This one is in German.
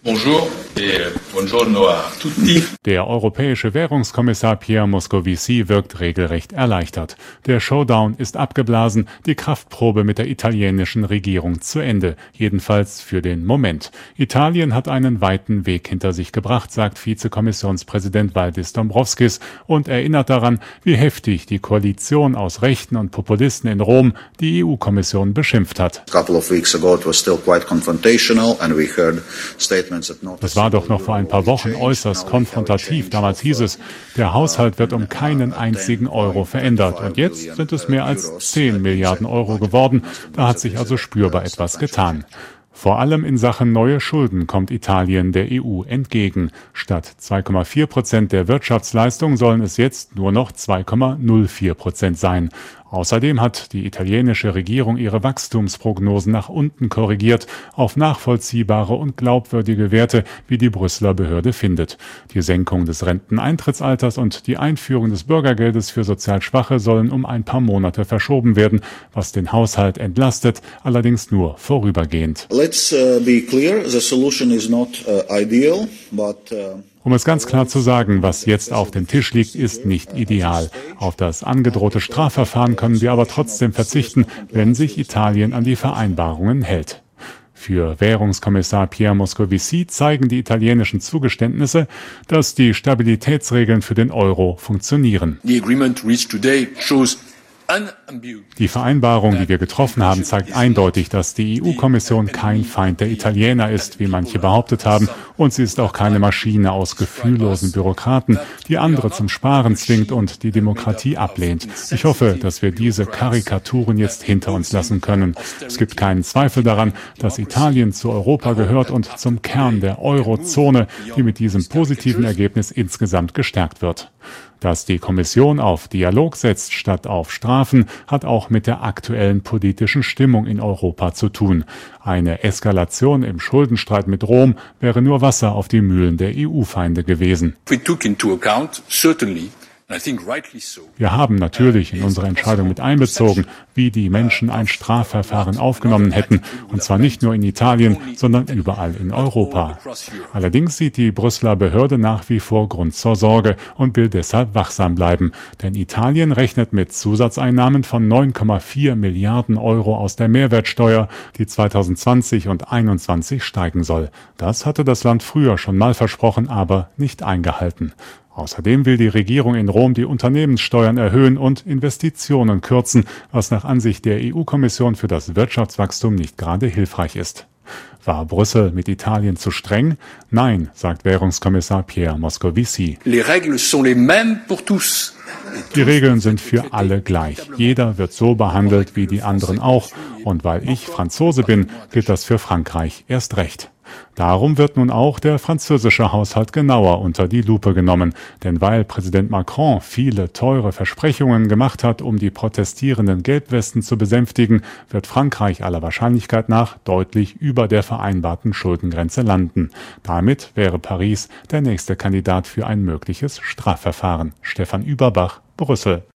Bonjour et buongiorno a tutti. Der europäische Währungskommissar Pierre Moscovici wirkt regelrecht erleichtert. Der Showdown ist abgeblasen, die Kraftprobe mit der italienischen Regierung zu Ende, jedenfalls für den Moment. Italien hat einen weiten Weg hinter sich gebracht, sagt Vizekommissionspräsident Valdis Dombrovskis und erinnert daran, wie heftig die Koalition aus Rechten und Populisten in Rom die EU-Kommission beschimpft hat. Das war doch noch vor ein paar Wochen äußerst konfrontativ. Damals hieß es, der Haushalt wird um keinen einzigen Euro verändert. Und jetzt sind es mehr als 10 Milliarden Euro geworden. Da hat sich also spürbar etwas getan. Vor allem in Sachen neue Schulden kommt Italien der EU entgegen. Statt 2,4% der Wirtschaftsleistung sollen es jetzt nur noch 2,04% sein. Außerdem hat die italienische Regierung ihre Wachstumsprognosen nach unten korrigiert auf nachvollziehbare und glaubwürdige Werte, wie die Brüsseler Behörde findet. Die Senkung des Renteneintrittsalters und die Einführung des Bürgergeldes für sozial Schwache sollen um ein paar Monate verschoben werden, was den Haushalt entlastet, allerdings nur vorübergehend. Let's be clear, the solution is not ideal, but Um es ganz klar zu sagen, was jetzt auf dem Tisch liegt, ist nicht ideal. Auf das angedrohte Strafverfahren können wir aber trotzdem verzichten, wenn sich Italien an die Vereinbarungen hält. Für Währungskommissar Pierre Moscovici zeigen die italienischen Zugeständnisse, dass die Stabilitätsregeln für den Euro funktionieren. Die Vereinbarung, die wir getroffen haben, zeigt eindeutig, dass die EU-Kommission kein Feind der Italiener ist, wie manche behauptet haben, und sie ist auch keine Maschine aus gefühllosen Bürokraten, die andere zum Sparen zwingt und die Demokratie ablehnt. Ich hoffe, dass wir diese Karikaturen jetzt hinter uns lassen können. Es gibt keinen Zweifel daran, dass Italien zu Europa gehört und zum Kern der Eurozone, die mit diesem positiven Ergebnis insgesamt gestärkt wird. Dass die Kommission auf Dialog setzt statt auf Strafen, hat auch mit der aktuellen politischen Stimmung in Europa zu tun. Eine Eskalation im Schuldenstreit mit Rom wäre nur Wasser auf die Mühlen der EU-Feinde gewesen. Wir haben natürlich in unsere Entscheidung mit einbezogen, wie die Menschen ein Strafverfahren aufgenommen hätten, und zwar nicht nur in Italien, sondern überall in Europa. Allerdings sieht die Brüsseler Behörde nach wie vor Grund zur Sorge und will deshalb wachsam bleiben, denn Italien rechnet mit Zusatzeinnahmen von 9,4 Milliarden Euro aus der Mehrwertsteuer, die 2020 und 2021 steigen soll. Das hatte das Land früher schon mal versprochen, aber nicht eingehalten. Außerdem will die Regierung in Rom die Unternehmenssteuern erhöhen und Investitionen kürzen, was nach Ansicht der EU-Kommission für das Wirtschaftswachstum nicht gerade hilfreich ist. War Brüssel mit Italien zu streng? Nein, sagt Währungskommissar Pierre Moscovici. Die Regeln sind für alle gleich. Jeder wird so behandelt wie die anderen auch. Und weil ich Franzose bin, gilt das für Frankreich erst recht. Darum wird nun auch der französische Haushalt genauer unter die Lupe genommen. Denn weil Präsident Macron viele teure Versprechungen gemacht hat, um die protestierenden Gelbwesten zu besänftigen, wird Frankreich aller Wahrscheinlichkeit nach deutlich über der vereinbarten Schuldengrenze landen. Damit wäre Paris der nächste Kandidat für ein mögliches Strafverfahren. Stefan Überbach, Brüssel.